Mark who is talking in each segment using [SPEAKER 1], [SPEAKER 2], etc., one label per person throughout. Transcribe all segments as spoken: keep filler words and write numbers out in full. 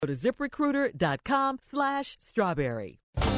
[SPEAKER 1] Go to ZipRecruiter.com slash strawberry.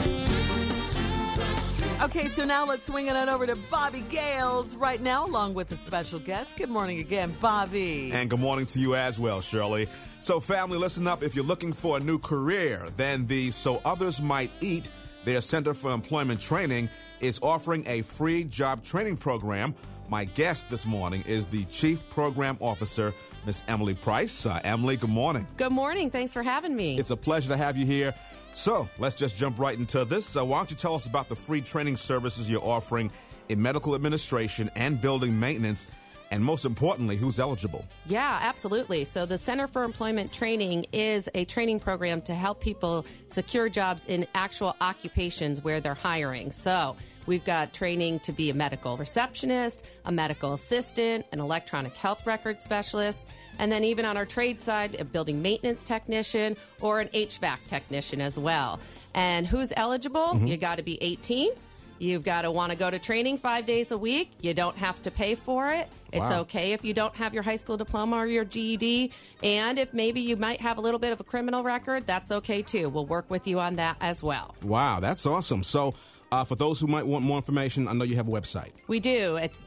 [SPEAKER 1] Okay, so now let's swing it on over to Bobby Gales right now, along with a special guest. Good morning again, Bobby.
[SPEAKER 2] And good morning to you as well, Shirley. So, family, listen up. If you're looking for a new career, then the So Others Might Eat, their Center for Employment Training, is offering a free job training program. My guest this morning is the Chief Program Officer, Miss Emily Price. Uh, Emily, good morning.
[SPEAKER 3] Good morning. Thanks for having me.
[SPEAKER 2] It's a pleasure to have you here. So let's just jump right into this. Uh, why don't you tell us about the free training services you're offering in medical administration and building maintenance, and most importantly, who's eligible?
[SPEAKER 3] Yeah, absolutely. So the Center for Employment Training is a training program to help people secure jobs in actual occupations where they're hiring. So we've got training to be a medical receptionist, a medical assistant, an electronic health record specialist, and then even on our trade side, a building maintenance technician or an H V A C technician as well. And who's eligible? Mm-hmm. You got to be eighteen. You've got to want to go to training five days a week. You don't have to pay for it. It's
[SPEAKER 2] Wow.
[SPEAKER 3] okay if you don't have your high school diploma or your G E D. And if maybe you might have a little bit of a criminal record, that's okay too. We'll work with you on that as well.
[SPEAKER 2] Wow, that's awesome. So uh, for those who might want more information, I know you have a website.
[SPEAKER 3] We do. It's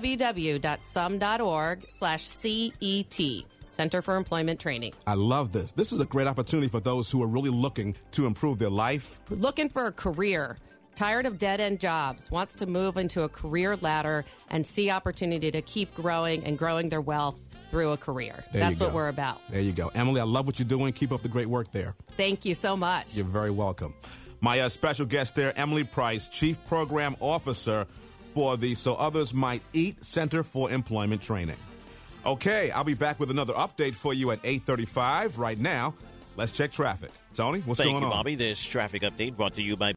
[SPEAKER 3] www.sum.org slash CET, Center for Employment Training.
[SPEAKER 2] I love this. This is a great opportunity for those who are really looking to improve their life.
[SPEAKER 3] Looking for a career. Tired of dead-end jobs, wants to move into a career ladder and see opportunity to keep growing and growing their wealth through a career.
[SPEAKER 2] There
[SPEAKER 3] That's
[SPEAKER 2] you
[SPEAKER 3] what
[SPEAKER 2] go.
[SPEAKER 3] we're about.
[SPEAKER 2] There you go. Emily, I love what you're doing. Keep up the great work there.
[SPEAKER 3] Thank you so much.
[SPEAKER 2] You're very welcome. My uh, special guest there, Emily Price, Chief Program Officer for the So Others Might Eat Center for Employment Training. Okay, I'll be back with another update for you at eight thirty-five. Right now, let's check traffic. Tony, what's
[SPEAKER 4] Thank
[SPEAKER 2] going
[SPEAKER 4] you,
[SPEAKER 2] on?
[SPEAKER 4] Bobby. This traffic update brought to you by